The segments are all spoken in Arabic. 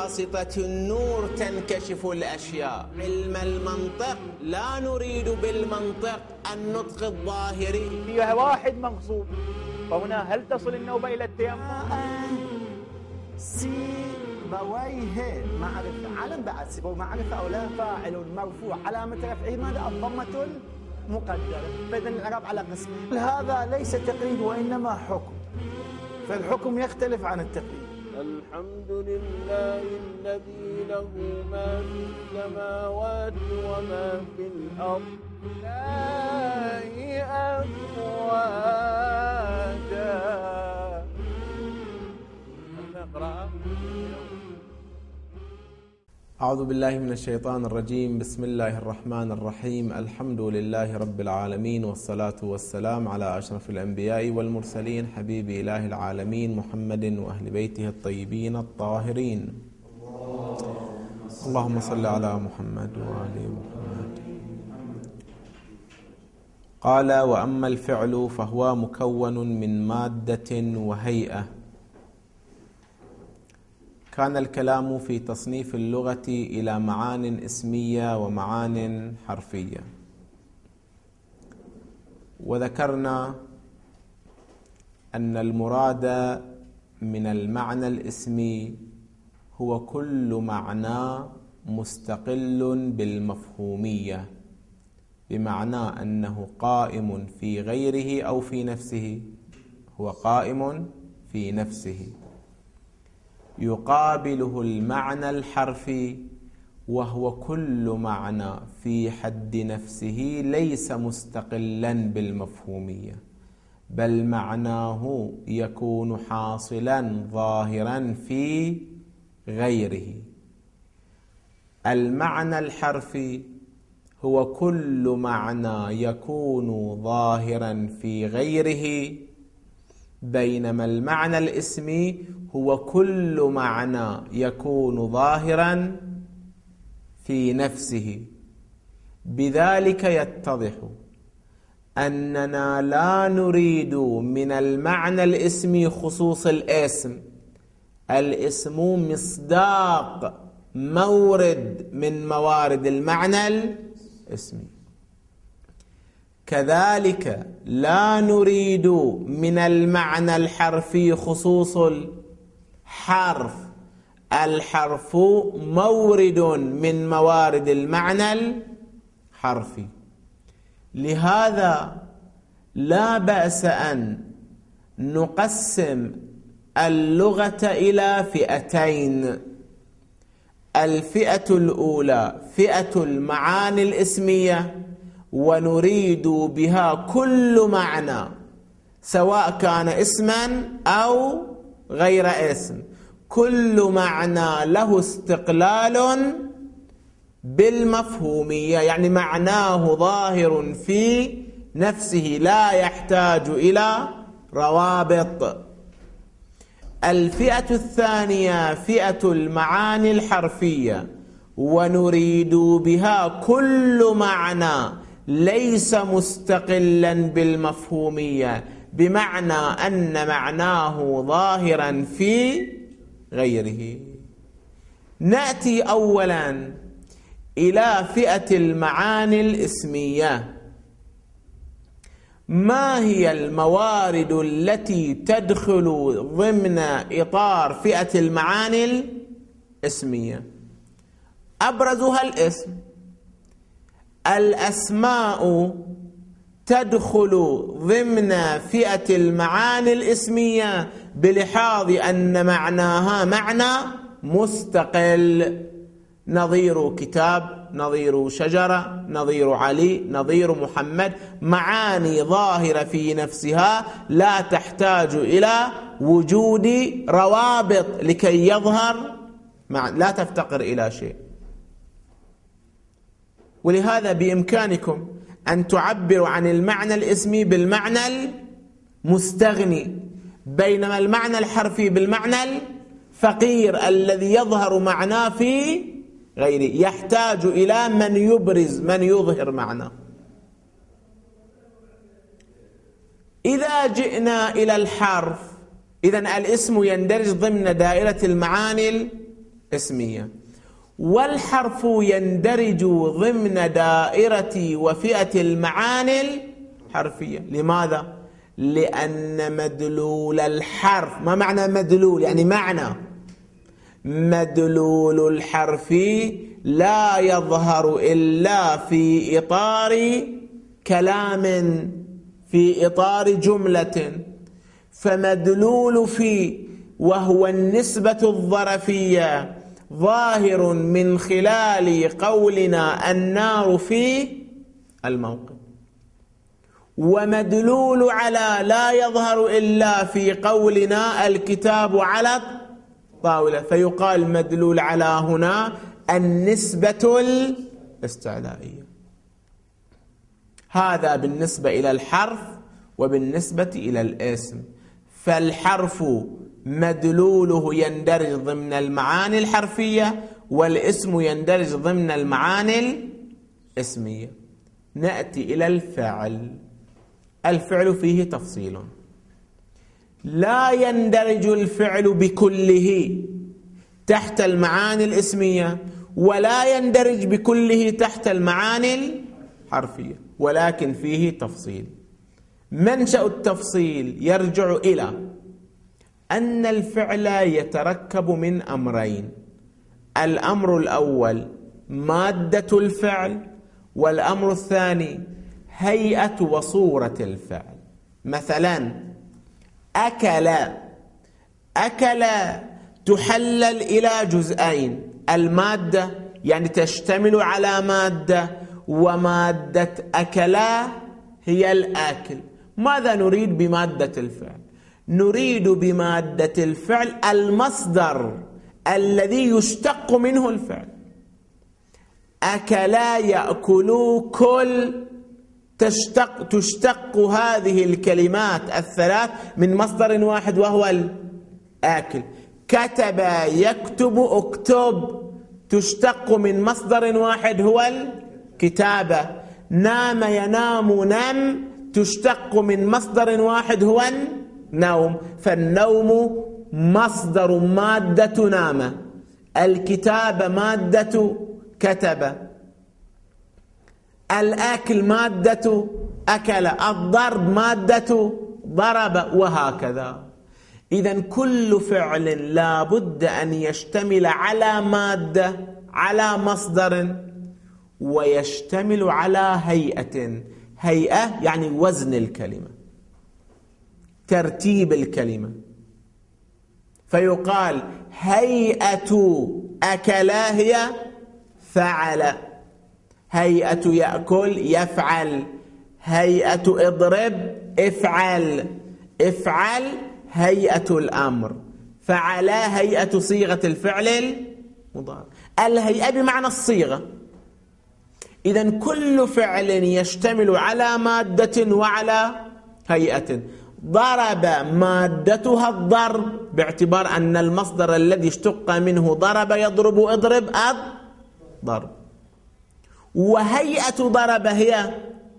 بواسطة النور تنكشف الأشياء. علم المنطق لا نريد بالمنطق النطق الظاهري. فيها واحد مغصوب، فهنا هل تصل النوبة إلى التيمم؟ سيبويه معرفة، علم بعد سيبويه معرفة أو لا. فاعل مرفوع علامة رفعه ماذا؟ الضمة المقدرة. فإذا الإعراب على قسمين. هذا ليس تقليد وإنما حكم، فالحكم يختلف عن التقليد. الحمد لله الذي له ما في السماوات وما في الأرض لا أفواجا. نقرأ. أعوذ بالله من الشيطان الرجيم. بسم الله الرحمن الرحيم. الحمد لله رب العالمين، والصلاة والسلام على أشرف الأنبياء والمرسلين، حبيب إله العالمين محمد وأهل بيته الطيبين الطاهرين. اللهم صل على محمد وآل محمد. قال: وأما الفعل فهو مكون من مادة وهيئة. كان الكلام في تصنيف اللغة إلى معان اسمية ومعان حرفية، وذكرنا أن المراد من المعنى الاسمي هو كل معنى مستقل بالمفهومية، بمعنى أنه قائم في غيره أو في نفسه. هو قائم في نفسه. يقابله المعنى الحرفي، وهو كل معنى في حد نفسه ليس مستقلا بالمفهومية، بل معناه يكون حاصلا ظاهرا في غيره. المعنى الحرفي هو كل معنى يكون ظاهرا في غيره، بينما المعنى الاسمي هو كل معنى يكون ظاهرا في نفسه. بذلك يتضح أننا لا نريد من المعنى الاسمي خصوص الاسم. الاسم مصداق، مورد من موارد المعنى الاسمي. كذلك لا نريد من المعنى الحرفي خصوص الحرف. الحرف مورد من موارد المعنى الحرفي. لهذا لا بأس أن نقسم اللغة إلى فئتين. الفئة الأولى فئة المعاني الاسمية، ونريد بها كل معنى سواء كان اسما أو غير اسم، كل معنى له استقلال بالمفهومية، يعني معناه ظاهر في نفسه لا يحتاج إلى روابط. الفئة الثانية فئة المعاني الحرفية، ونريد بها كل معنى ليس مستقلا بالمفهومية، بمعنى أن معناه ظاهرا في غيره. نأتي أولا إلى فئة المعاني الاسمية. ما هي الموارد التي تدخل ضمن إطار فئة المعاني الاسمية؟ أبرزها الاسم. الأسماء تدخل ضمن فئة المعاني الاسمية بلحاظ أن معناها معنى مستقل، نظير كتاب، نظير شجرة، نظير علي، نظير محمد، معاني ظاهرة في نفسها لا تحتاج إلى وجود روابط لكي يظهر، لا تفتقر إلى شيء. ولهذا بإمكانكم أن تعبروا عن المعنى الاسمي بالمعنى المستغني، بينما المعنى الحرفي بالمعنى الفقير الذي يظهر معناه في غيره، يحتاج إلى من يبرز، من يظهر معناه. إذا جئنا إلى الحرف، إذن الاسم يندرج ضمن دائرة المعاني اسمية. والحرف يندرج ضمن دائرة وفئة المعاني الحرفية. لماذا؟ لأن مدلول الحرف، ما معنى مدلول؟ يعني معنى. مدلول الحرف لا يظهر إلا في إطار كلام، في إطار جملة. فمدلول في وهو النسبة الظرفية ظاهر من خلال قولنا النار في الموقد. ومدلول على لا يظهر إلا في قولنا الكتاب على الطاولة. فيقال مدلول على هنا النسبة الاستعلائية. هذا بالنسبة إلى الحرف وبالنسبة إلى الاسم. فالحرف مدلوله يندرج ضمن المعاني الحرفية، والاسم يندرج ضمن المعاني الاسمية. نأتي إلى الفعل. الفعل فيه تفصيل. لا يندرج الفعل بكله تحت المعاني الاسمية، ولا يندرج بكله تحت المعاني الحرفية، ولكن فيه تفصيل. منشأ التفصيل يرجع إلى أن الفعل يتركب من أمرين. الأمر الأول مادة الفعل، والأمر الثاني هيئة وصورة الفعل. مثلا أكل، أكل تحلل إلى جزئين. المادة يعني تشتمل على مادة، ومادة أكلا هي الآكل. ماذا نريد بمادة الفعل؟ نريد بمادة الفعل المصدر الذي يشتق منه الفعل. أكلا يأكل كل، تشتق هذه الكلمات الثلاث من مصدر واحد وهو الآكل. كتب يكتب اكتب تشتق من مصدر واحد هو الكتابة. نام ينام نم تشتق من مصدر واحد هو النوم. فالنوم مصدر مادة نام، الكتابة مادة كتب، الآكل مادة أكل، الضرب مادة ضرب، وهكذا. إذن كل فعل لا بد أن يشتمل على مادة، على مصدر، ويشتمل على هيئة. هيئة يعني وزن الكلمة، ترتيب الكلمة. فيقال هيئة أكلا هي فعل، هيئة يأكل يفعل، هيئة اضرب افعل، افعل هيئة الأمر، فعل هيئة صيغة الفعل المضارع. الهيئة بمعنى الصيغة. إذن كل فعل يشتمل على مادة وعلى هيئة. ضرب مادتها الضرب، باعتبار أن المصدر الذي اشتق منه ضرب يضرب اضرب ضرب. وهيئة ضرب هي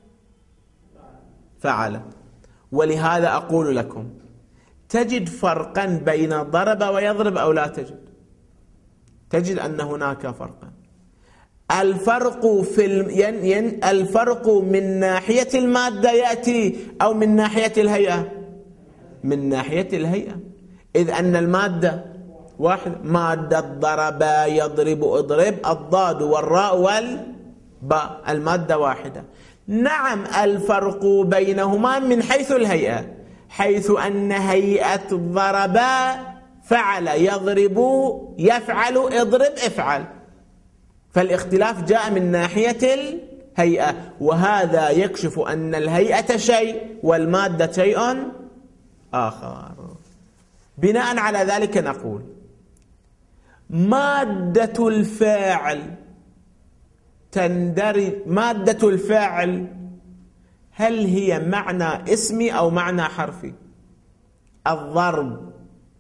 فعل. ولهذا أقول لكم تجد فرقا بين ضرب ويضرب أو لا تجد؟ تجد أن هناك فرقا. الفرق في الفرق من ناحية المادة يأتي أو من ناحية الهيئة؟ من ناحية الهيئة، إذ أن المادة واحد. مادة ضرب يضرب اضرب، الضاد والراء والباء، المادة واحدة. نعم الفرق بينهما من حيث الهيئة، حيث أن هيئة ضرب فعل يضرب يفعل اضرب افعل. فالاختلاف جاء من ناحية الهيئة، وهذا يكشف أن الهيئة شيء والمادة شيء آخر. بناء على ذلك نقول مادة الفاعل تندرج. مادة الفاعل هل هي معنى اسمي أو معنى حرفي؟ الضرب،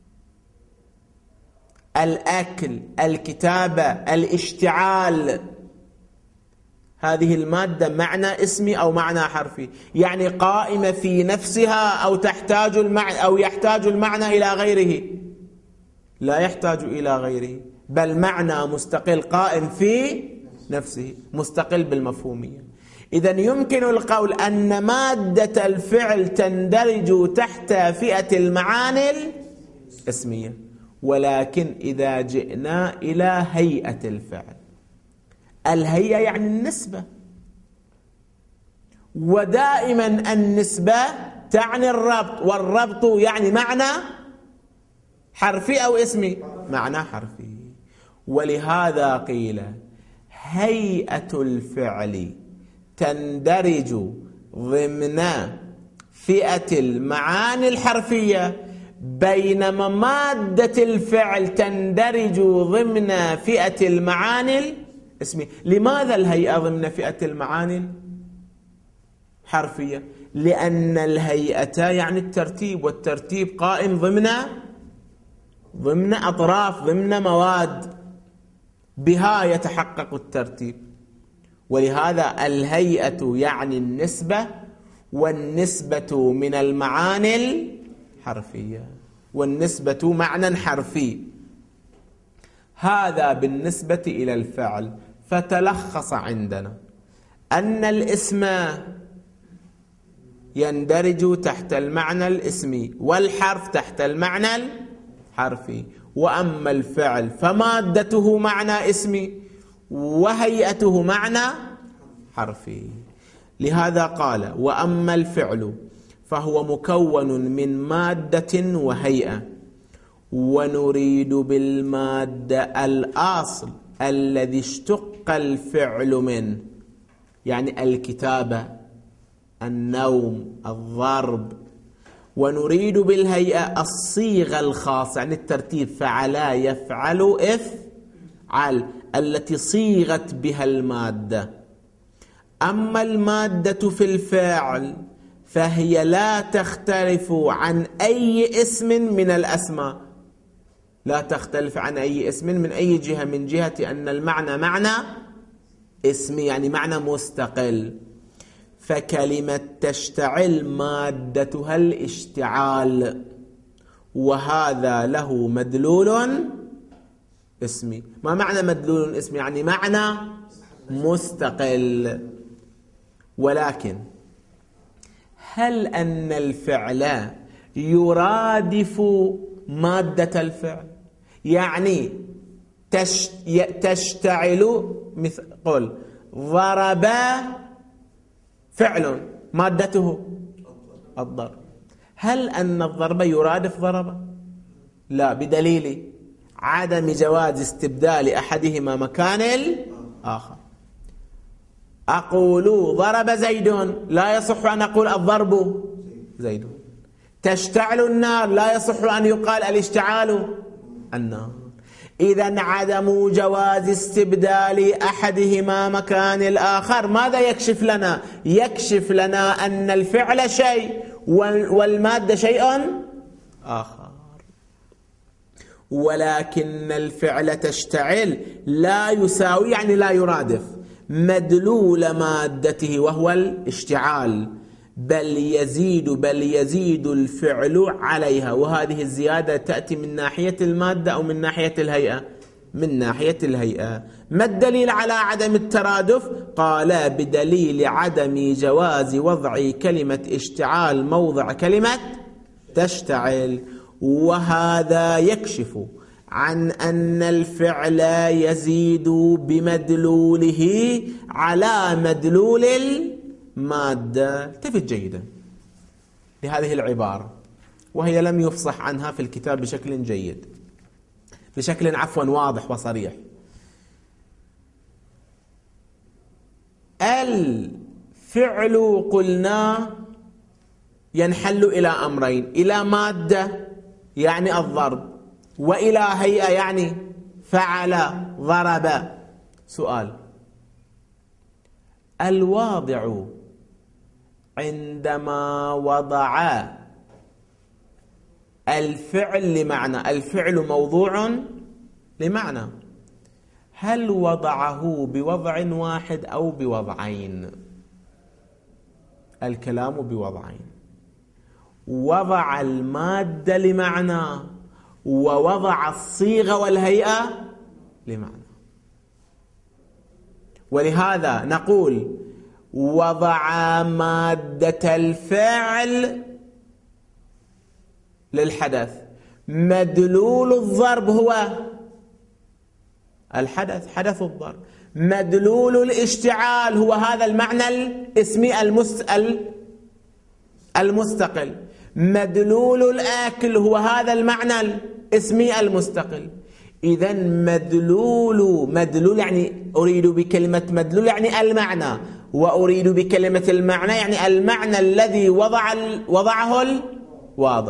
الأكل، الكتابة، الاشتعال، هذه المادة معنى اسمي أو معنى حرفي؟ يعني قائمة في نفسها أو تحتاج المعنى أو يحتاج المعنى إلى غيره؟ لا يحتاج إلى غيره. بل معنى مستقل قائم في نفسه، مستقل بالمفهومية. إذن يمكن القول أن مادة الفعل تندرج تحت فئة المعاني الاسمية، ولكن إذا جئنا إلى هيئة الفعل، الهيئة يعني النسبة، ودائما النسبة تعني الربط، والربط يعني معنى حرفي أو اسمي، معنى حرفي. ولهذا قيل هيئة الفعل تندرج ضمن فئة المعاني الحرفية، بينما مادة الفعل تندرج ضمن فئة المعاني الاسمية. لماذا الهيئة ضمن فئة المعاني الحرفية؟ لأن الهيئة يعني الترتيب، والترتيب قائم ضمن أطراف، ضمن مواد، بها يتحقق الترتيب. ولهذا الهيئة يعني النسبة، والنسبة من المعاني الحرفية، والنسبة معنى حرفي. هذا بالنسبة إلى الفعل. فتلخص عندنا أن الاسم يندرج تحت المعنى الاسمي، والحرف تحت المعنى الحرفي. وأما الفعل فمادته معنى اسمي، وهيئته معنى حرفي. لهذا قال وأما الفعل فهو مكون من مادة وهيئة، ونريد بالمادة الأصل الذي اشتق الفعل منه، يعني الكتابة، النوم، الضرب. ونريد بالهيئة الصيغة الخاصة، يعني الترتيب، فعلا، يفعل، افعل، التي صيغت بها المادة. أما المادة في الفعل فهي لا تختلف عن أي اسم من الأسماء، لا تختلف عن أي اسم من أي جهة، من جهة أن المعنى معنى اسمي، يعني معنى مستقل. فكلمة تشتعل مادتها الاشتعال، وهذا له مدلول اسمي. ما معنى مدلول اسمي؟ يعني معنى مستقل. ولكن هل أن الفعل يرادف مادة الفعل؟ يعني تشتعل، مثل قل ضرب فعل، مادته الضرب. هل أن الضرب يرادف ضرب؟ لا، بدليل عدم جواز استبدال أحدهما مكان الآخر. أقول ضرب زيد، لا يصح أن أقول الضرب زيد. تشتعل النار، لا يصح أن يقال الاشتعال النار. إذن عدم جواز استبدال أحدهما مكان الآخر ماذا يكشف لنا؟ يكشف لنا أن الفعل شيء والمادة شيء آخر. ولكن الفعل تشتعل لا يساوي، يعني لا يرادف مدلول مادته وهو الاشتعال، بل يزيد الفعل عليها. وهذه الزيادة تأتي من ناحية المادة أو من ناحية الهيئة؟ من ناحية الهيئة. ما الدليل على عدم الترادف؟ قال بدليل عدم جواز وضع كلمة اشتعال موضع كلمة تشتعل. وهذا يكشف عن أن الفعل يزيد بمدلوله على مدلول المادة. التفت جيدا لهذه العبارة، وهي لم يفصح عنها في الكتاب بشكل جيد، بشكل واضح وصريح. الفعل قلنا ينحل إلى أمرين: إلى مادة يعني الضرب، وإلى هيئة يعني فعل، ضرب. سؤال: الواضع عندما وضع الفعل لمعنى، الفعل موضوع لمعنى، هل وضعه بوضع واحد أو بوضعين؟ الكلام بوضعين. وضع المادة لمعنى، ووضع الصيغة والهيئة لمعنى. ولهذا نقول وضع مادة الفعل للحدث، مدلول الضرب هو الحدث، حدث الضرب. مدلول الاشتعال هو هذا المعنى الاسمي المستقل. مدلول الآكل هو هذا المعنى الاسمي المستقل. إذا مدلول يعني أريد بكلمة مدلول يعني المعنى، وأريد بكلمة المعنى يعني المعنى الذي وضعه الواضع.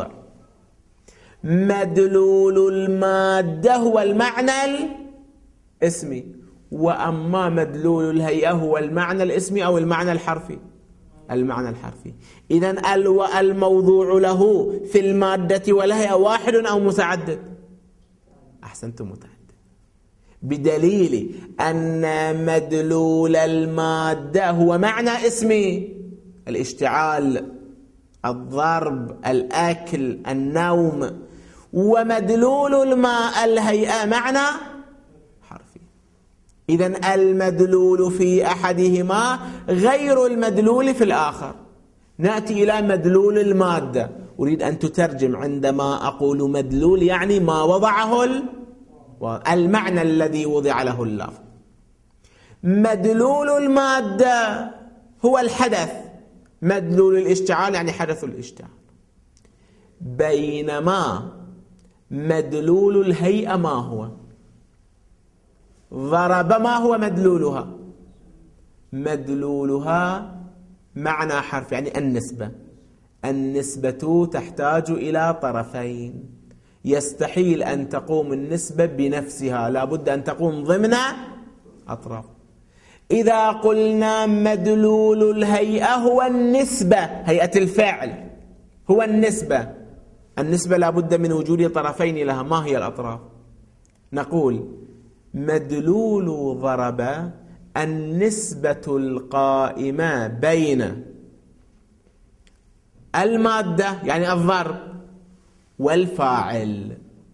مدلول المادة هو المعنى الاسمي، وأما مدلول الهيئة هو المعنى الاسمي أو المعنى الحرفي. المعنى الحرفي. إذن الموضوع له في المادة والهيئة واحد أو متعدد؟ أحسنتم، متعدد، بدليل أن مدلول المادة هو معنى اسمي، الاشتعال، الضرب، الأكل، النوم، ومدلول الماء الهيئة معنى حرفي. إذن المدلول في أحدهما غير المدلول في الآخر. نأتي إلى مدلول المادة. أريد أن تترجم عندما أقول مدلول يعني ما وضعه المعنى الذي وضع له اللفظ. مدلول المادة هو الحدث، مدلول الاشتعال يعني حدث الاشتعال. بينما مدلول الهيئة ما هو؟ ضرب ما هو مدلولها؟ مدلولها معنى حرف يعني النسبة. النسبة تحتاج إلى طرفين، يستحيل أن تقوم النسبة بنفسها، لابد أن تقوم ضمن أطراف. إذا قلنا مدلول الهيئة هو النسبة، هيئة الفعل هو النسبة، النسبة لابد من وجود طرفين لها. ما هي الأطراف؟ نقول مدلول ضرب النسبة القائمة بين المادة يعني الضرب والفاعل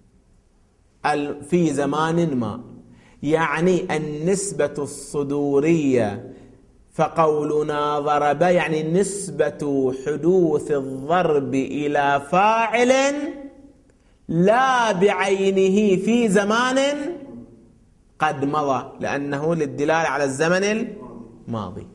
في زمان ما، يعني النسبة الصدورية. فقولنا ضرب يعني نسبة حدوث الضرب إلى فاعل لا بعينه في زمان قد مضى، لأنه للدلالة على الزمن الماضي.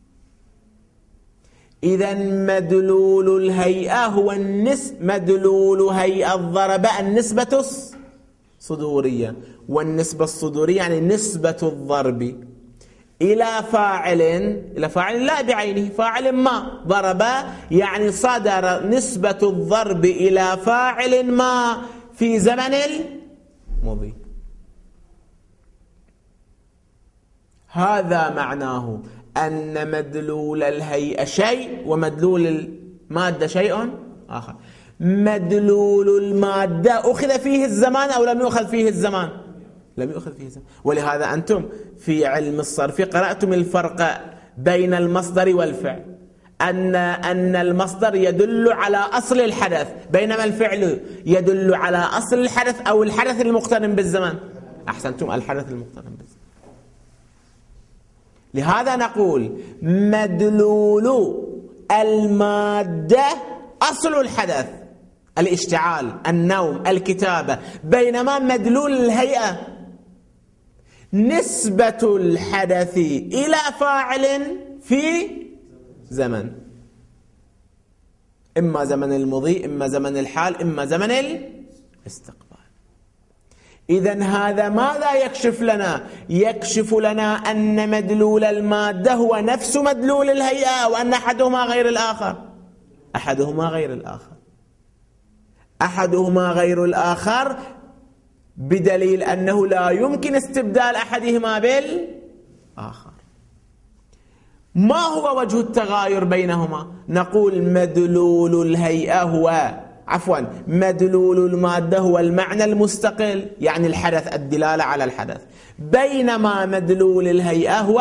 إذا مدلول الهيئة هو مدلول هيئة الضرب النسبة الصدورية، والنسبة الصدورية يعني نسبة الضرب إلى فاعل لا بعينه، فاعل ما. ضرب يعني صدر نسبة الضرب إلى فاعل ما في زمن الماضي. هذا معناه أن مدلول الهيئة شيء ومدلول المادة شيء آخر. مدلول المادة أخذ فيه الزمان أو لم يؤخذ فيه الزمان؟ لم يؤخذ فيه الزمان. ولهذا أنتم في علم الصرف قرأتم الفرق بين المصدر والفعل، أن المصدر يدل على أصل الحدث، بينما الفعل يدل على أصل الحدث أو الحدث المقترن بالزمان. أحسنتم، الحدث المقترن بالزمان. لهذا نقول مدلول المادة أصل الحدث، الاشتعال، النوم، الكتابة، بينما مدلول الهيئة نسبة الحدث إلى فاعل في زمن، إما زمن المضي، إما زمن الحال، إما زمن الاستقبال. إذن هذا ماذا يكشف لنا؟ يكشف لنا أن مدلول المادة هو نفس مدلول الهيئة، وأن أحدهما غير الآخر. أحدهما غير الآخر، أحدهما غير الآخر بدليل أنه لا يمكن استبدال أحدهما بالآخر. ما هو وجه التغاير بينهما؟ نقول مدلول الهيئة هو مدلول المادة هو المعنى المستقل، يعني الحدث، الدلالة على الحدث، بينما مدلول الهيئة هو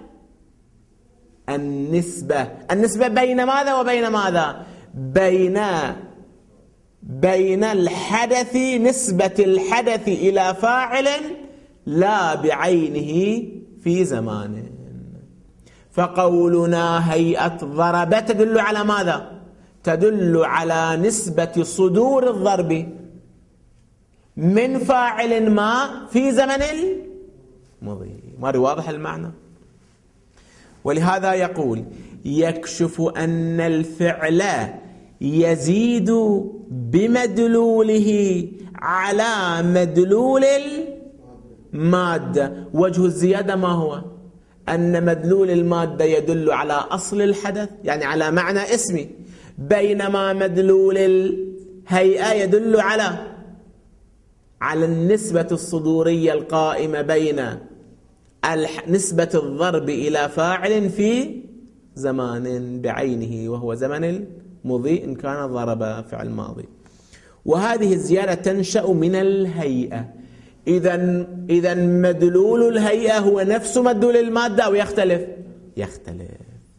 النسبة بين ماذا وبين ماذا؟ بين الحدث، نسبة الحدث إلى فاعل لا بعينه في زمان. فقولنا هيئة ضرب تدل على ماذا؟ تدل على نسبة صدور الضرب من فاعل ما في زمن المضي. ماري واضح المعنى؟ ولهذا يقول يكشف أن الفعل يزيد بمدلوله على مدلول المادة. وجه الزيادة ما هو؟ أن مدلول المادة يدل على أصل الحدث، يعني على معنى اسمي، بينما مدلول الهيئة يدل على النسبة الصدورية القائمة بين نسبة الضرب إلى فاعل في زمان بعينه وهو زمن المضي إن كان ضرب فعل ماضي. وهذه الزيادة تنشأ من الهيئة. إذا مدلول الهيئة هو نفس مدلول المادة أو يختلف؟ يختلف.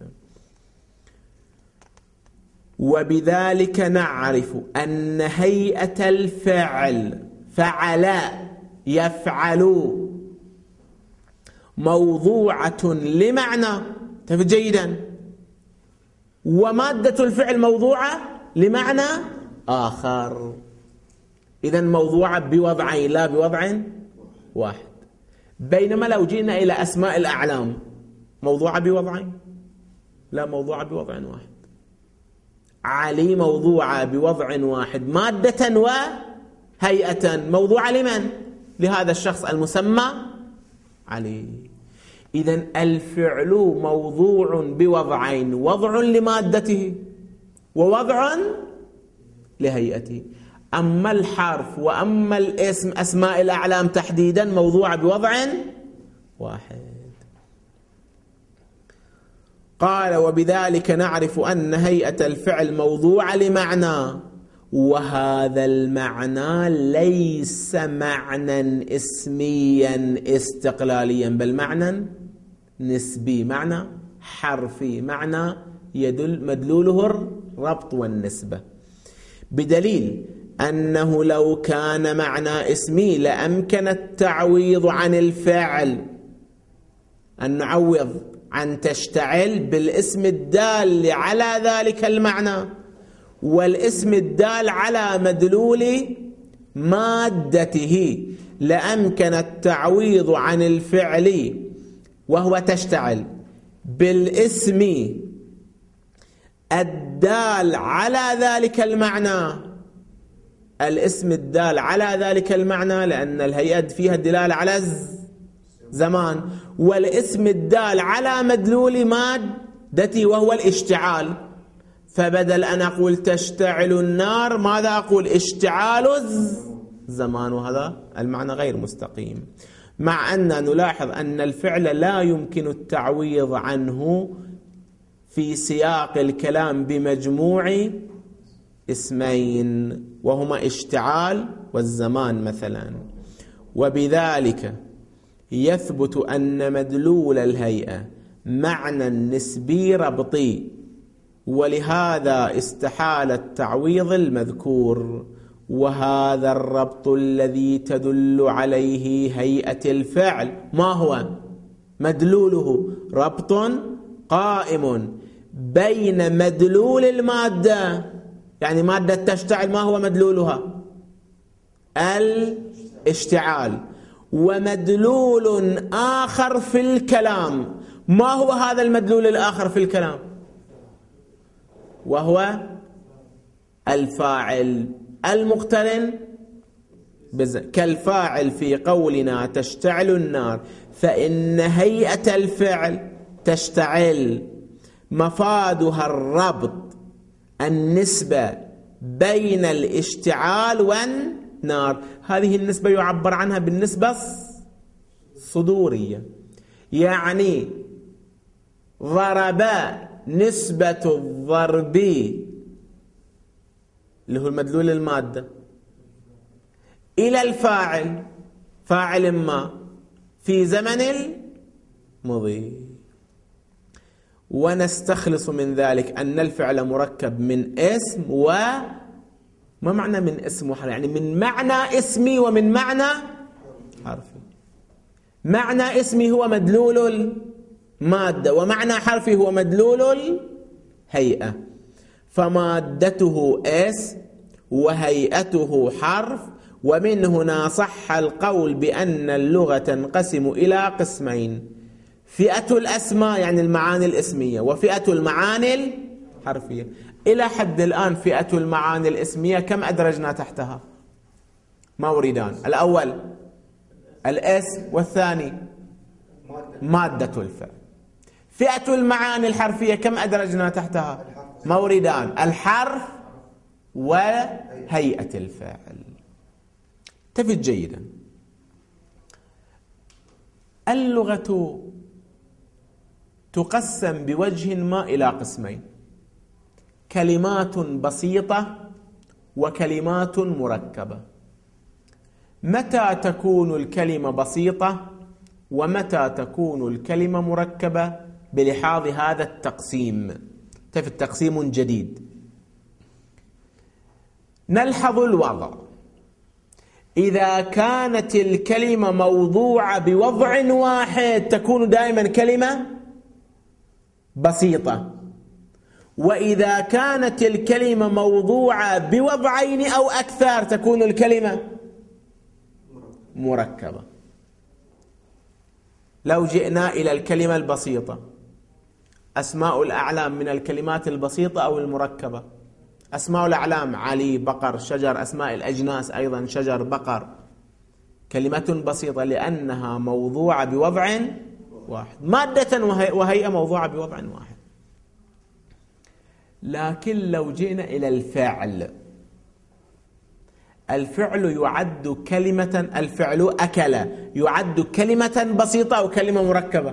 وبذلك نعرف أن هيئة الفعل فعل يفعل موضوعة لمعنى، تفهم جيدا، ومادة الفعل موضوعة لمعنى آخر. إذن موضوعة بوضعين لا بوضع واحد. بينما لو جينا إلى أسماء الأعلام موضوعة بوضعين؟ لا، موضوعة بوضع واحد. علي موضوعة بوضع واحد مادة وهيئة. موضوعة لمن؟ لهذا الشخص المسمى علي. إذن الفعل موضوع بوضعين، وضع لمادته ووضع لهيئته. أما الحرف وأما الاسم أسماء الأعلام تحديدا موضوع بوضع واحد. قال وبذلك نعرف أن هيئة الفعل موضوع لمعنى، وهذا المعنى ليس معنى اسميا استقلاليا، بل معنى نسبي، معنى حرفي، معنى يدل مدلوله الربط والنسبة. بدليل أنه لو كان معنى اسمي لأمكن التعويض عن الفعل، أن نعوض عن تشتعل بالاسم الدال على ذلك المعنى، والاسم الدال على مدلول مادته، لأمكن التعويض عن الفعل وهو تشتعل بالاسم الدال على ذلك المعنى. الاسم الدال على ذلك المعنى لأن الهيئة فيها الدلالة على زمان، والاسم الدال على مدلول مادته وهو الاشتعال. فبدل أن أقول تشتعل النار ماذا أقول؟ اشتعال الزمان، وهذا المعنى غير مستقيم. مع أن نلاحظ أن الفعل لا يمكن التعويض عنه في سياق الكلام بمجموع اسمين وهما اشتعال والزمان مثلا. وبذلك يثبت أن مدلول الهيئة معنى نسبي ربطي، ولهذا استحال التعويض المذكور. وهذا الربط الذي تدل عليه هيئة الفعل ما هو؟ مدلوله ربط قائم بين مدلول المادة، يعني مادة تشتعل ما هو مدلولها؟ الاشتعال، ومدلول آخر في الكلام. ما هو هذا المدلول الآخر في الكلام؟ وهو الفاعل المقترن كالفاعل في قولنا تشتعل النار، فإن هيئة الفعل تشتعل مفادها الربط، النسبة بين الاشتعال والنار. هذه النسبة يعبر عنها بالنسبة الصدورية، يعني ضرب نسبة الضرب اللي هو المدلول المادة إلى الفاعل، فاعل ما في زمن المضي. ونستخلص من ذلك أن الفعل مركب من اسم وما معنى من اسم وحرف؟ يعني من معنى اسمي ومن معنى حرفي. معنى اسمي هو مدلول المادة، ومعنى حرفي هو مدلول الهيئة، فمادته اسم وهيئته حرف. ومن هنا صح القول بأن اللغة تنقسم إلى قسمين: فئة الأسماء يعني المعاني الاسمية، وفئة المعاني الحرفية. إلى حد الآن فئة المعاني الاسمية كم أدرجنا تحتها؟ موردان: الأول الاسم، والثاني مادة الفعل. فئة المعاني الحرفية كم أدرجنا تحتها؟ موردان: الحرف وهيئة الفاعل. تفت جيدا. اللغة تقسم بوجه ما إلى قسمين: كلمات بسيطة وكلمات مركبة. متى تكون الكلمة بسيطة ومتى تكون الكلمة مركبة بلحاظ هذا التقسيم؟ تفت تقسيم جديد. نلحظ الوضع: إذا كانت الكلمة موضوعة بوضع واحد تكون دائما كلمة بسيطة، وإذا كانت الكلمة موضوعة بوضعين أو أكثر تكون الكلمة مركبة. لو جئنا إلى الكلمة البسيطة، أسماء الأعلام من الكلمات البسيطة أو المركبة؟ أسماء الأعلام: علي، بقر، شجر. أسماء الأجناس أيضا: شجر، بقر. كلمة بسيطة لأنها موضوعة بوضع واحد، مادة وهيئة موضوعة بوضع واحد. لكن لو جئنا إلى الفعل، الفعل يعد كلمة، الفعل أكل يعد كلمة بسيطة أو كلمة مركبة؟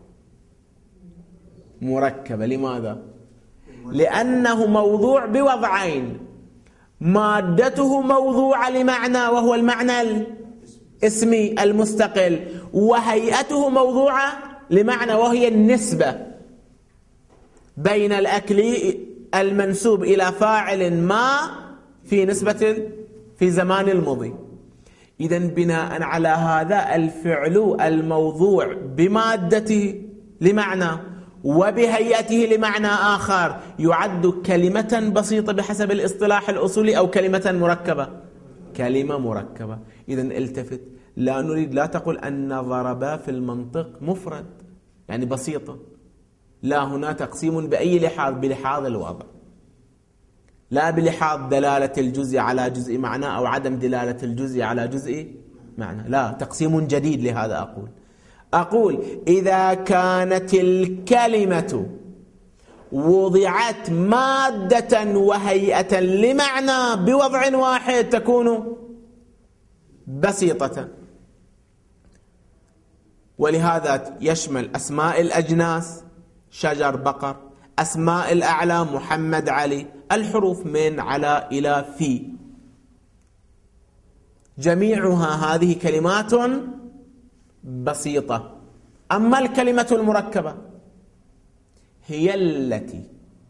مركبة. لماذا؟ لأنه موضوع بوضعين: مادته موضوعة لمعنى وهو المعنى الاسمي المستقل، وهيئته موضوعة لمعنى وهي النسبة بين الأكل المنسوب إلى فاعل ما في نسبة في زمان المضي. إذن بناء على هذا الفعل الموضوع بمادته لمعنى وبهيئته لمعنى آخر يعد كلمة بسيطة بحسب الاصطلاح الأصولي أو كلمة مركبة؟ كلمة مركبة. إذن التفت، لا نريد، لا تقل أن ضرب في المنطق مفرد يعني بسيطة، لا، هنا تقسيم بأي لحاظ؟ بلحاظ الوضع، لا بلحاظ دلالة الجزء على جزء معنى أو عدم دلالة الجزء على جزء معنى، لا، تقسيم جديد. لهذا أقول إذا كانت الكلمة وضعت مادة وهيئة لمعنى بوضع واحد تكون بسيطة. ولهذا يشمل أسماء الأجناس: شجر، بقر. أسماء الأعلام: محمد، علي. الحروف: من، على، إلى، في. جميعها هذه كلمات بسيطة. أما الكلمة المركبة هي التي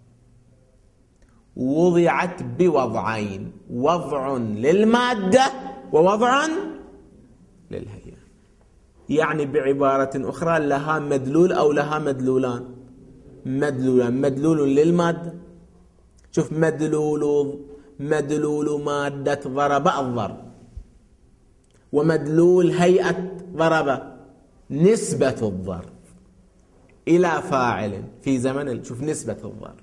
وضعت بوضعين: وضع للمادة ووضع للهيئة. يعني بعبارة أخرى لها مدلول أو لها مدلولان. مدلول للمادة، شوف، مدلول مادة ضرب الضرب، ومدلول هيئة ضرب نسبة الضرب إلى فاعل في زمن، شوف نسبة الضرب.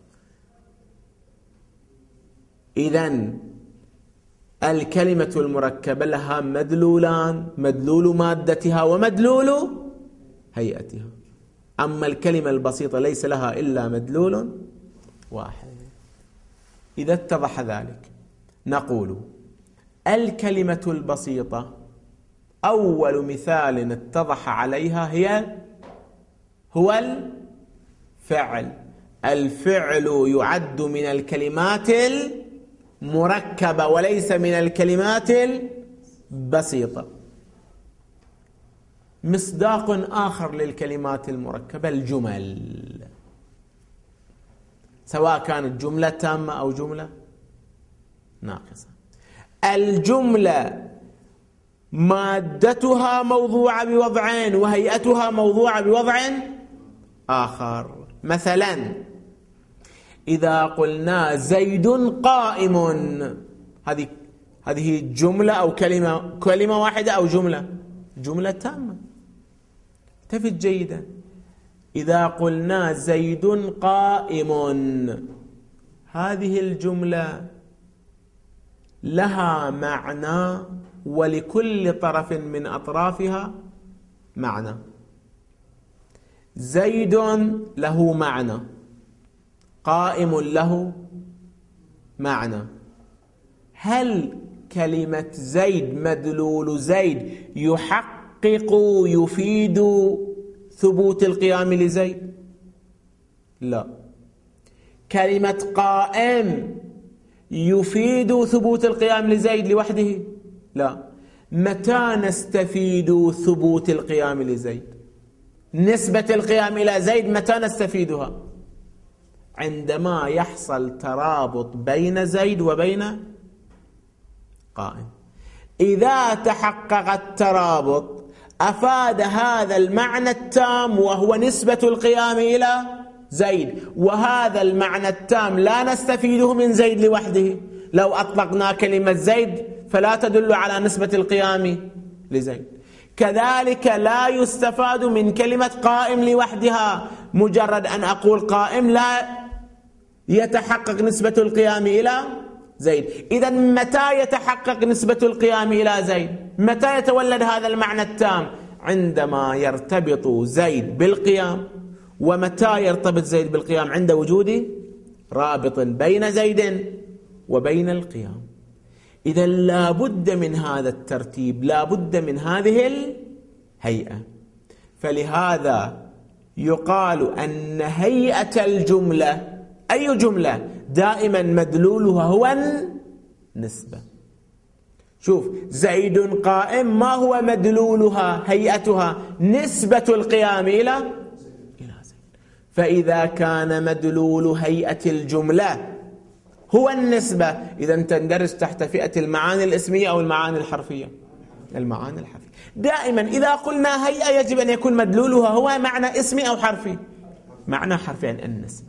إذن الكلمة المركبة لها مدلولان: مدلول مادتها ومدلول هيئتها. أما الكلمة البسيطة ليس لها إلا مدلول واحد. إذا اتضح ذلك نقول الكلمة البسيطة أول مثال اتضح عليها هو الفعل. الفعل يعد من الكلمات المركبة وليس من الكلمات البسيطة. مصداق آخر للكلمات المركبة: الجمل، سواء كانت جملة تامة أو جملة ناقصة. الجملة مادتها موضوعة بوضع وهيئتها موضوعة بوضع آخر. مثلا إذا قلنا زيد قائم، هذه جملة أو كلمة واحدة أو جملة تامة. التفت جيدا، إذا قلنا زيد قائم، هذه الجملة لها معنى ولكل طرف من أطرافها معنى. زيد له معنى، قائم له معنى. هل كلمة زيد مدلول زيد يفيد ثبوت القيام لزيد؟ لا. كلمة قائم يفيد ثبوت القيام لزيد لوحده؟ لا. متى نستفيد ثبوت القيام لزيد؟ نسبة القيام إلى زيد متى نستفيدها؟ عندما يحصل ترابط بين زيد وبين قائم. إذا تحقق الترابط أفاد هذا المعنى التام وهو نسبة القيام إلى زيد، وهذا المعنى التام لا نستفيده من زيد لوحده. لو أطلقنا كلمة زيد فلا تدل على نسبة القيام لزيد. كذلك لا يستفاد من كلمة قائم لوحدها، مجرد أن أقول قائم لا يتحقق نسبة القيام إلى زيد. إذن متى يتحقق نسبة القيام إلى زيد؟ متى يتولد هذا المعنى التام؟ عندما يرتبط زيد بالقيام. ومتى يرتبط زيد بالقيام؟ عند وجود رابط بين زيد وبين القيام. إذن لا بد من هذا الترتيب، لا بد من هذه الهيئة. فلهذا يقال أن هيئة الجملة، أي جملة، دائما مدلولها هو النسبة. شوف، زيد قائم، ما هو مدلولها هيئتها؟ نسبة القيام إلى زيد. فإذا كان مدلول هيئة الجملة هو النسبة، إذا تندرج تحت فئة المعاني الاسمية أو المعاني الحرفية. المعاني الحرفية دائما إذا قلنا هيئة يجب أن يكون مدلولها هو معنى اسمي أو حرفي. معنى حرفي عن النسبة.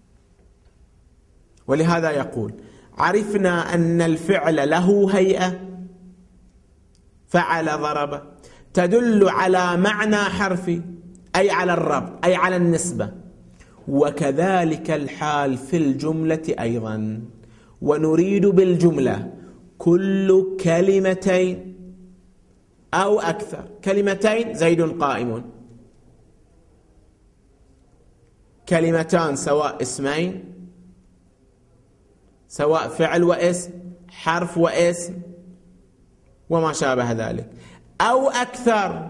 ولهذا يقول: عرفنا أن الفعل له هيئة، فعل ضرب، تدل على معنى حرفي، أي على الربط، أي على النسبة. وكذلك الحال في الجملة أيضا. ونريد بالجملة كل كلمتين أو أكثر. كلمتين زيد قائم، كلمتان سواء اسمين، سواء فعل واسم، حرف واسم، وما شابه ذلك. أو أكثر،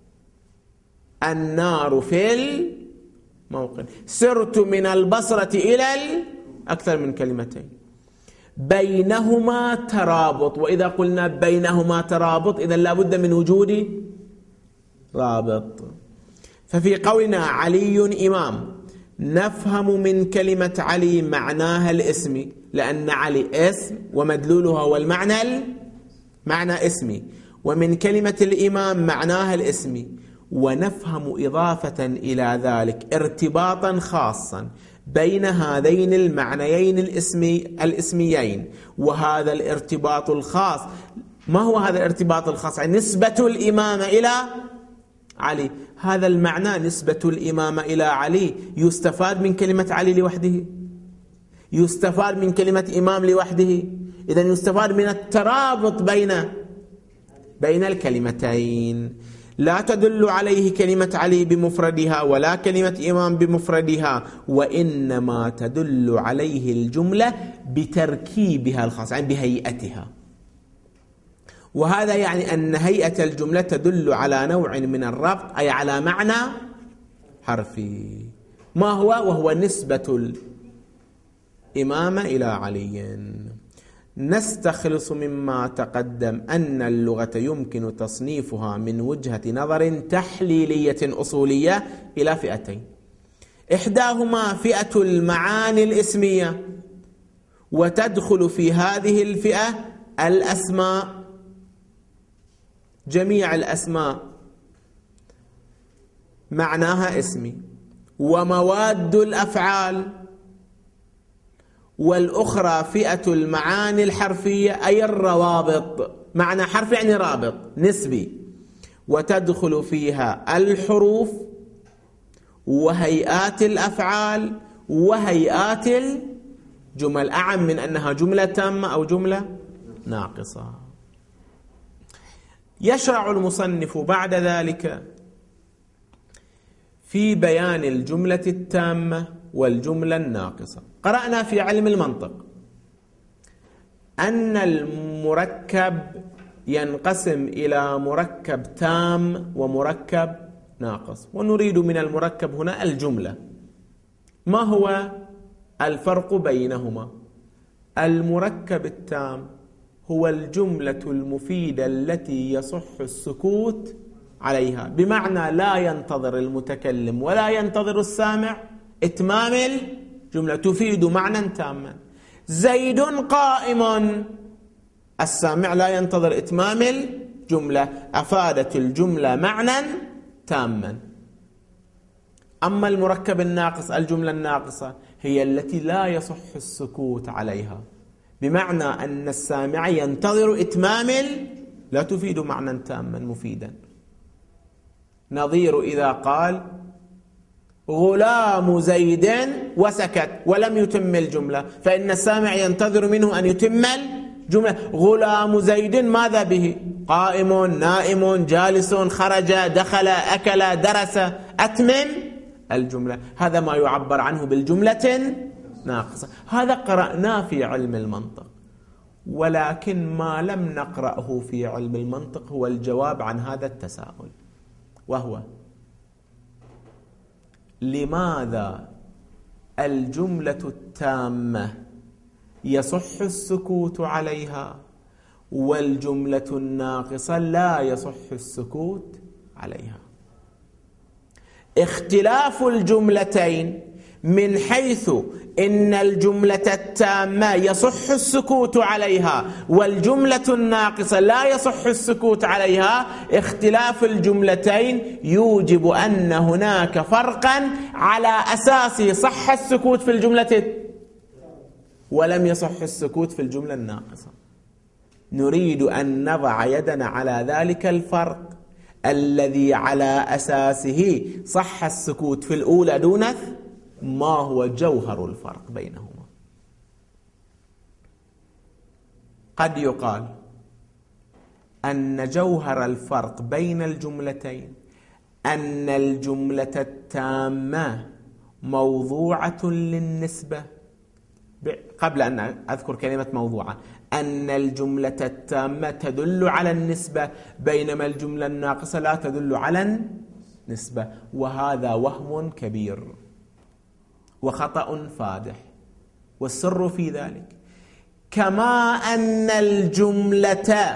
النار في الموقد، سرت من البصرة إلى أكثر من كلمتين. بينهما ترابط. وإذا قلنا بينهما ترابط إذن لا بد من وجود رابط. ففي قولنا علي إمام نفهم من كلمة علي معناها الاسمي، لأن علي اسم ومدلولها هو معنى اسمي، ومن كلمة الإمام معناها الاسمي. ونفهم إضافة إلى ذلك ارتباطا خاصا بين هذين المعنيين الاسميين. وهذا الارتباط الخاص، ما هو هذا الارتباط الخاص؟ يعني نسبة الإمامة إلى علي. هذا المعنى نسبة الإمامة إلى علي يستفاد من كلمة علي لوحده، يستفاد من كلمة إمام لوحده. إذن يستفاد من الترابط بين الكلمتين. لا تدل عليه كلمة علي بمفردها ولا كلمة إمام بمفردها، وإنما تدل عليه الجملة بتركيبها الخاص، يعني بهيئتها. وهذا يعني أن هيئة الجملة تدل على نوع من الربط، أي على معنى حرفي. ما هو؟ وهو نسبة الإمامة إلى علي. نستخلص مما تقدم أن اللغة يمكن تصنيفها من وجهة نظر تحليلية أصولية إلى فئتين: إحداهما فئة المعاني الإسمية، وتدخل في هذه الفئة الأسماء جميع الأسماء معناها اسمي، ومواد الأفعال، والأخرى فئة المعاني الحرفية أي الروابط. معنى حرف يعني رابط نسبي، وتدخل فيها الحروف وهيئات الأفعال وهيئات الجمل، أعم من أنها جملة تامة أو جملة ناقصة. يشرع المصنف بعد ذلك في بيان الجملة التامة والجملة الناقصة. قرأنا في علم المنطق أن المركب ينقسم إلى مركب تام ومركب ناقص، ونريد من المركب هنا الجملة. ما هو الفرق بينهما؟ المركب التام هو الجملة المفيدة التي يصح السكوت عليها، بمعنى لا ينتظر المتكلم ولا ينتظر السامع إتمام الجملة، تفيد معنى تاما. زيد قائم، السامع لا ينتظر إتمام الجملة، أفادت الجملة معنى تاما. أما المركب الناقص، الجملة الناقصة هي التي لا يصح السكوت عليها، بمعنى أن السامع ينتظر إتمام لا تفيد معنى تاما مفيدا. نظير إذا قال غلام زيد وسكت ولم يتم الجملة، فإن السامع ينتظر منه أن يتم الجملة. غلام زيد ماذا به؟ قائم، نائم، جالس، خرج، دخل، أكل، درس، أتمم الجملة. هذا ما يعبر عنه بالجملة ناقصة. هذا قرأناه في علم المنطق، ولكن ما لم نقرأه في علم المنطق هو الجواب عن هذا التساؤل، وهو لماذا الجملة التامة يصح السكوت عليها والجملة الناقصة لا يصح السكوت عليها؟ اختلاف الجملتين من حيث إن الجملة التامة يصح السكوت عليها والجملة الناقصة لا يصح السكوت عليها، اختلاف الجملتين يوجب أن هناك فرقا على أساسه صح السكوت في الجملة ولم يصح السكوت في الجملة الناقصة. نريد أن نضع يدنا على ذلك الفرق الذي على أساسه صح السكوت في الأولى دون ما هو جوهر الفرق بينهما. قد يقال أن جوهر الفرق بين الجملتين أن الجملة التامة موضوعة للنسبة. قبل أن أذكر كلمة موضوعة، أن الجملة التامة تدل على النسبة، بينما الجملة الناقصة لا تدل على النسبة، وهذا وهم كبير وخطأ فادح. والسر في ذلك كما أن الجملة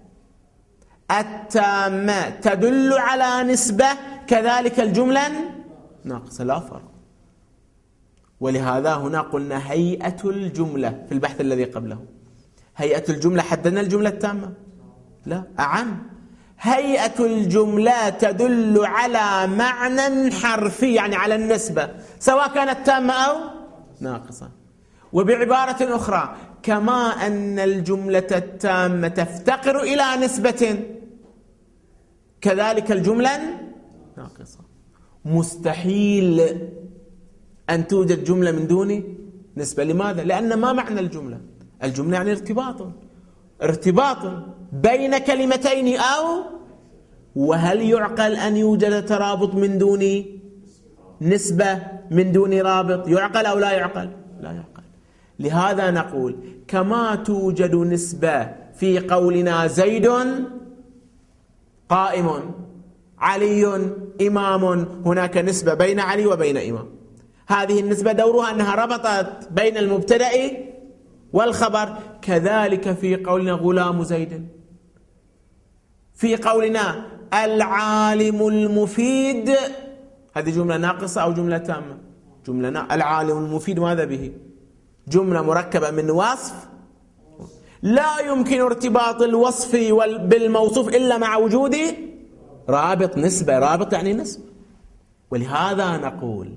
التامة تدل على نسبة كذلك الجملة ناقصة، لا فرق. ولهذا هنا قلنا هيئة الجملة في البحث الذي قبله. هيئة الجملة حددنا الجملة التامة؟ لا، أعم. هيئة الجملة تدل على معنى حرفي، يعني على النسبة، سواء كانت تامة أو ناقصة. وبعبارة أخرى، كما أن الجملة التامة تفتقر إلى نسبة كذلك الجملة ناقصة. مستحيل أن توجد جملة من دون نسبة. لماذا؟ لأن ما معنى الجملة؟ الجملة يعني ارتباط بين كلمتين أو، وهل يعقل أن يوجد ترابط من دون نسبة من دون رابط؟ يعقل أو لا يعقل؟ لا يعقل. لهذا نقول كما توجد نسبة في قولنا زيد قائم، علي إمام، هناك نسبة بين علي وبين إمام. هذه النسبة دورها أنها ربطت بين المبتدأ والخبر. كذلك في قولنا غلام زيد، في قولنا العالم المفيد، هذه جملة ناقصة أو جملة تامة؟ العالم المفيد ماذا به؟ جملة مركبة من وصف. لا يمكن ارتباط الوصف بالموصوف إلا مع وجود رابط نسبة. رابط يعني نسبة. ولهذا نقول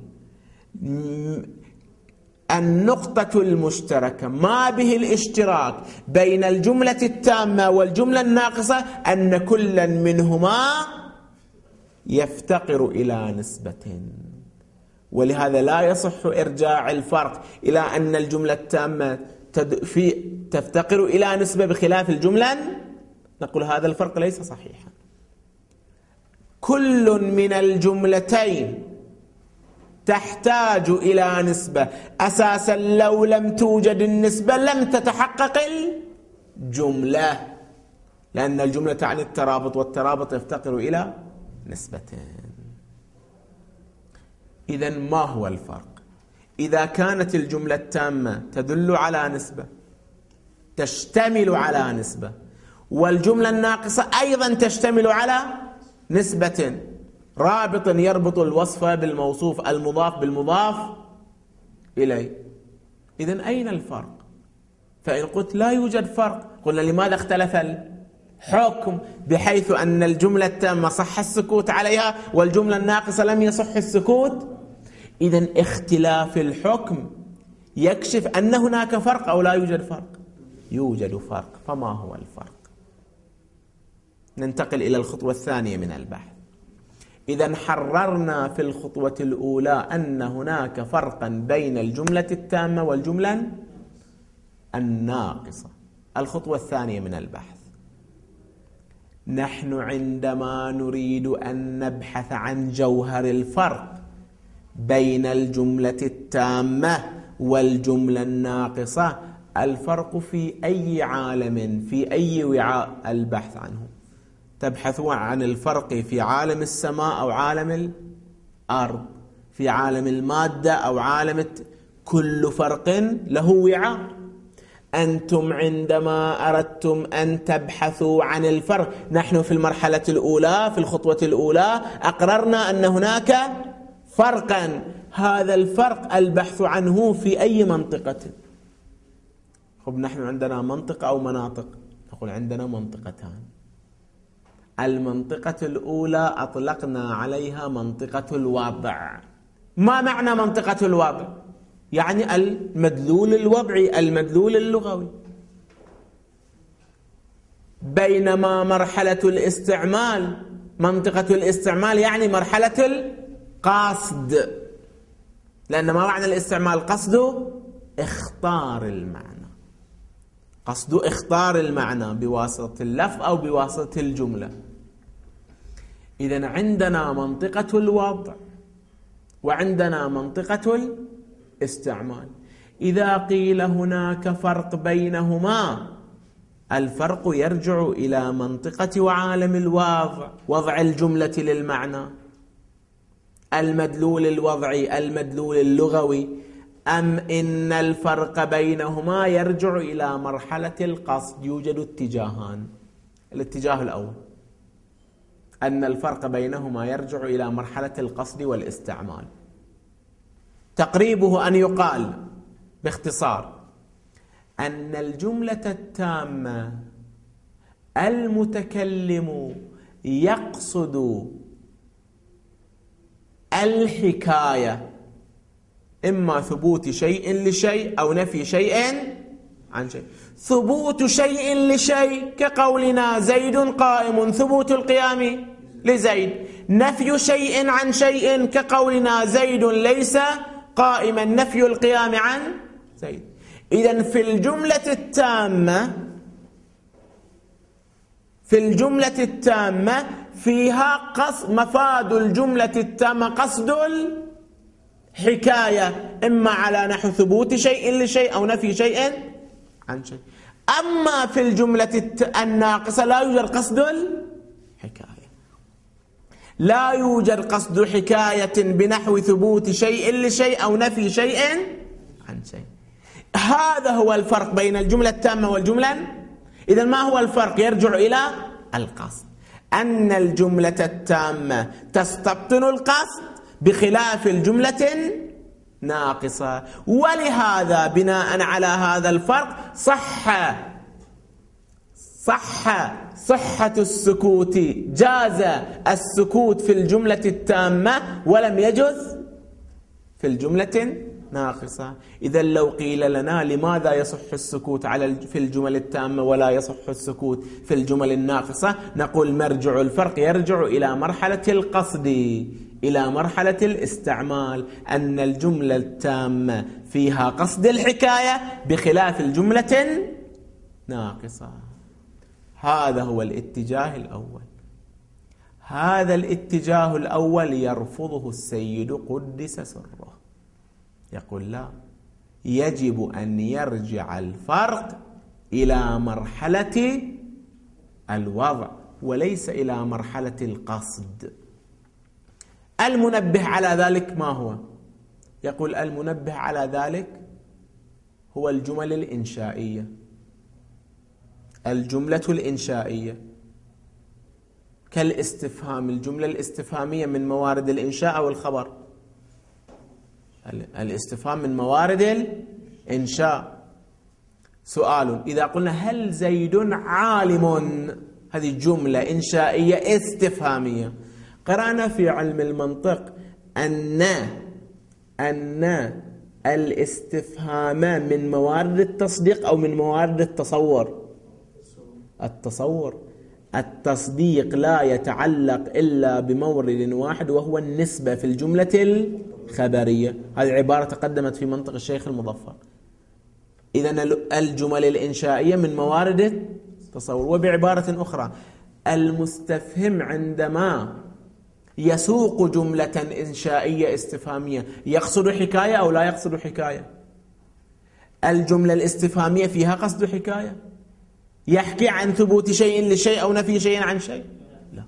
النقطة المشتركة ما به الاشتراك بين الجملة التامة والجملة الناقصة أن كلا منهما يفتقر إلى نسبة. ولهذا لا يصح إرجاع الفرق إلى أن الجملة التامة تفتقر إلى نسبة بخلاف الجملة. نقول هذا الفرق ليس صحيحا. كل من الجملتين تحتاج إلى نسبة. أساسا لو لم توجد النسبة لم تتحقق الجملة، لأن الجملة تعني الترابط، والترابط يفتقر إلى نسبتين. إذن ما هو الفرق؟ إذا كانت الجملة التامة تدل على نسبة، تشتمل على نسبة، والجملة الناقصة أيضا تشتمل على نسبة، رابط يربط الوصف بالموصوف، المضاف بالمضاف إليه، إذن أين الفرق؟ فإن قلت لا يوجد فرق، قلنا لماذا اختلف الحكم بحيث أن الجملة التامة صح السكوت عليها والجملة الناقصة لم يصح السكوت؟ إذن اختلاف الحكم يكشف أن هناك فرق أو لا يوجد فرق؟ يوجد فرق. فما هو الفرق؟ ننتقل إلى الخطوة الثانية من البحث. إذن حررنا في الخطوة الأولى أن هناك فرقا بين الجملة التامة والجملة الناقصة. الخطوة الثانية من البحث، نحن عندما نريد أن نبحث عن جوهر الفرق بين الجملة التامة والجملة الناقصة، الفرق في أي عالم، في أي وعاء البحث عنه؟ تبحثون عن الفرق في عالم السماء أو عالم الأرض، في عالم المادة أو عالم كل فرق له وعاء. أنتم عندما أردتم أن تبحثوا عن الفرق، نحن في المرحلة الأولى في الخطوة الأولى أقررنا أن هناك فرقا. هذا الفرق البحث عنه في أي منطقة؟ خب نحن عندنا منطقة أو مناطق؟ نقول عندنا منطقتان. المنطقة الأولى أطلقنا عليها منطقة الوضع. ما معنى منطقة الوضع؟ يعني المدلول الوضعي، المدلول اللغوي. بينما مرحلة الاستعمال، منطقة الاستعمال يعني مرحلة القصد، لأن ما معنى الاستعمال؟ قصده اختار المعنى، قصده اختار المعنى بواسطة اللفظ أو بواسطة الجملة. إذن عندنا منطقة الوضع وعندنا منطقة الاستعمال. إذا قيل هناك فرق بينهما، الفرق يرجع إلى منطقة وعالم الوضع، وضع الجملة للمعنى، المدلول الوضعي، المدلول اللغوي، أم إن الفرق بينهما يرجع إلى مرحلة القصد؟ يوجد اتجاهان. الاتجاه الأول أن الفرق بينهما يرجع إلى مرحلة القصد والاستعمال. تقريبه أن يقال باختصار أن الجملة التامة المتكلم يقصد الحكاية، إما ثبوت شيء لشيء أو نفي شيء عن شيء. ثبوت شيء لشيء كقولنا زيد قائم، ثبوت القيام لزيد. نفي شيء عن شيء كقولنا زيد ليس قائما، نفي القيام عن زيد. إذن في الجملة التامة فيها قصد، مفاد الجملة التامة قصد الحكاية، إما على نحو ثبوت شيء لشيء أو نفي شيء عن شيء. أما في الجملة الناقصة لا يوجد قصد الحكاية، لا يوجد قصد حكاية بنحو ثبوت شيء لشيء أو نفي شيء عن شيء. هذا هو الفرق بين الجملة التامة والجملة. إذن ما هو الفرق؟ يرجع إلى القصد، أن الجملة التامة تستبطن القصد بخلاف الجملة ناقصة. ولهذا بناء على هذا الفرق صح صحة السكوت، جاز السكوت في الجملة التامة ولم يجز في الجملة ناقصة. إذا لو قيل لنا لماذا يصح السكوت في الجمل التامة ولا يصح السكوت في الجمل الناقصة، نقول مرجع الفرق يرجع إلى مرحلة القصد، إلى مرحلة الاستعمال، أن الجملة التامة فيها قصد الحكاية بخلاف الجملة ناقصة. هذا هو الاتجاه الأول. هذا الاتجاه الأول يرفضه السيد قدس سره، يقول لا، يجب أن يرجع الفرق إلى مرحلة الوضع وليس إلى مرحلة القصد. المنبه على ذلك ما هو؟ يقول المنبه على ذلك هو الجمل الإنشائية. الجملة الإنشائية كالاستفهام، الجملة الاستفهامية من موارد الإنشاء أو الخبر. الاستفهام من موارد الإنشاء. سؤال: إذا قلنا هل زيد عالم، هذه جملة إنشائية استفهامية. قرأنا في علم المنطق أن الاستفهام من موارد التصديق أو من موارد التصور. التصديق لا يتعلق إلا بمورد واحد وهو النسبة في الجملة الخبرية. هذه عبارة تقدمت في منطق الشيخ المظفر. إذن الجمل الإنشائية من موارد التصور. وبعبارة أخرى، المستفهم عندما يسوق جملة إنشائية استفهامية يقصد حكاية أو لا يقصد حكاية؟ الجملة الاستفهامية فيها قصد حكاية، يحكي عن ثبوت شيء لشيء أو نفي شيء عن شيء؟ لا،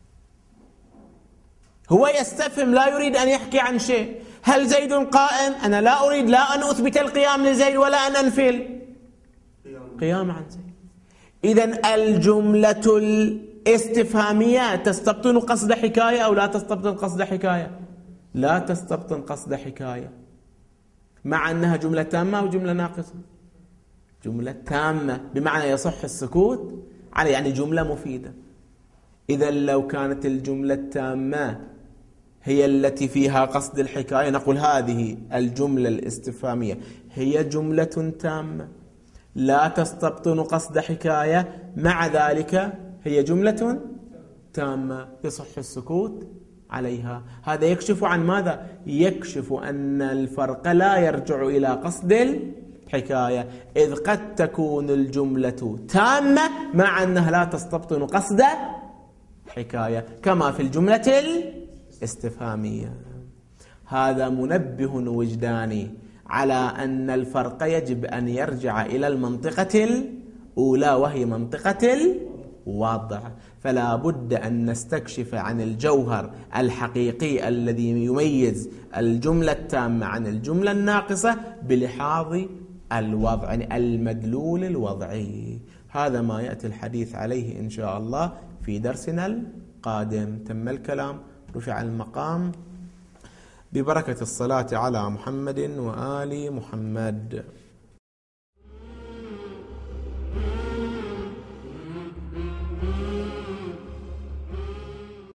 هو يستفهم، لا يريد أن يحكي عن شيء. هل زيد قائم؟ أنا لا أريد لا أن أثبت القيام لزيد ولا أن أنفي القيام عن زيد. إذن الجملة الاستفهامية تستبطن قصد حكاية أو لا تستبطن قصد حكاية؟ لا تستبطن قصد حكاية، مع أنها جملة تامة أو جملة ناقصة. جملة تامة بمعنى يصح السكوت عليه، يعني جملة مفيدة. إذا لو كانت الجملة التامة هي التي فيها قصد الحكاية نقول هذه الجملة الاستفهامية هي جملة تامة لا تستبطن قصد حكاية، مع ذلك هي جملة تامة يصح السكوت عليها. هذا يكشف عن ماذا؟ يكشف أن الفرق لا يرجع إلى قصد الحكاية، إذ قد تكون الجملة تامة مع أنها لا تستبطن قصد حكاية كما في الجملة الاستفهامية. هذا منبه وجداني على أن الفرق يجب أن يرجع إلى المنطقة الأولى وهي منطقة الوضع. فلا بد أن نستكشف عن الجوهر الحقيقي الذي يميز الجملة التامة عن الجملة الناقصة بلحاظ الوضع، يعني المدلول الوضعي. هذا ما يأتي الحديث عليه إن شاء الله في درسنا القادم. تم الكلام، رفع المقام، ببركة الصلاة على محمد وآل محمد.